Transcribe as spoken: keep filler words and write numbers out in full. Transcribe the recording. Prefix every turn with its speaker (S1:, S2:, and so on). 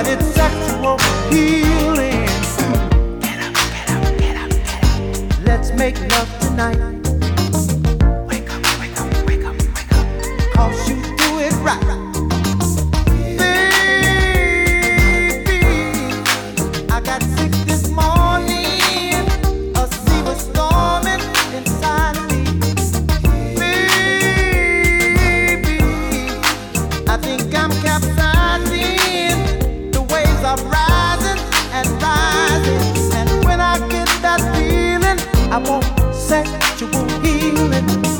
S1: but it's sexual healing. Let's make love tonight. Wake up, wake up, wake up, wake up. 'Cause you do it right. Baby, I got sick this morning. A sea was storming inside of me. Baby, I think I'm capsizing. The waves are rising and rising. And when I get that feeling, I want sexual healing.